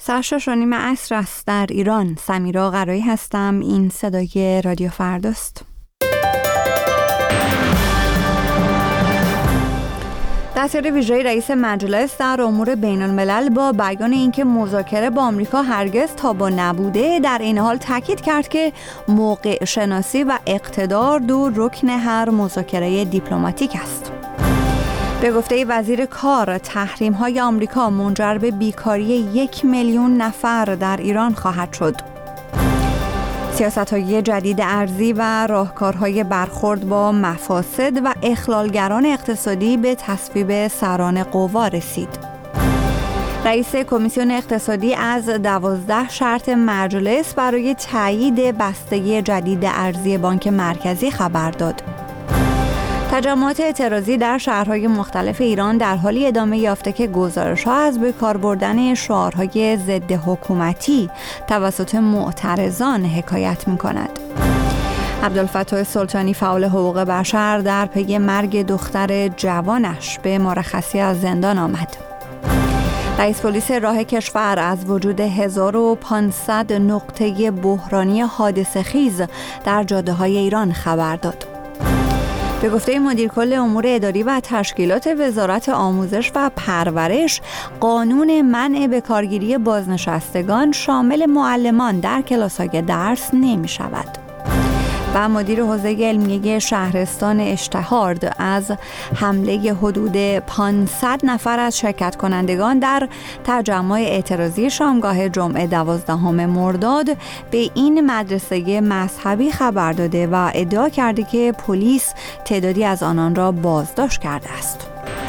6:30 عصر است در ایران. سمیرا قرایی هستم. این صدای رادیو فرداست. دستیار ویژه رئیس مجلس در امور بین الملل با بیان اینکه مذاکره با آمریکا هرگز تابو نبوده، در این حال تاکید کرد که موقع شناسی و اقتدار دو رکن هر مذاکره دیپلماتیک است. به گفته وزیر کار، تحریم‌های آمریکا منجر به بیکاری 1 میلیون نفر در ایران خواهد شد. سیاست‌های جدید ارضی و راهکارهای برخورد با مفاسد و اخلالگران اقتصادی به تصویب سران قوا رسید. رئیس کمیسیون اقتصادی از 12 شرط مجلس برای تایید بسته جدید ارزی بانک مرکزی خبر داد. تجمعات اعتراضی در شهرهای مختلف ایران در حالی ادامه یافته که گزارش‌ها از به کار بردن شعارهای ضد حکومتی توسط معترضان حکایت می‌کند. عبدالفتاح سلطانی فعال حقوق بشر در پی مرگ دختر جوانش به مرخصی از زندان آمد. رئیس پلیس راه کشور از وجود 1500 نقطه بحرانی حادثه‌خیز در جاده‌های ایران خبر داد. به گفته مدیر کل امور اداری و تشکیلات وزارت آموزش و پرورش، قانون منع بکارگیری بازنشستگان شامل معلمان در کلاس‌های درس نمی شود. و مدیر حوزه علمیه شهرستان اشتهارد از حمله حدود 500 نفر از شرکت کنندگان در تجمع اعتراضی شامگاه جمعه 12 مرداد به این مدرسه مذهبی خبر داده و ادعا کرده که پلیس تعدادی از آنان را بازداشت کرده است.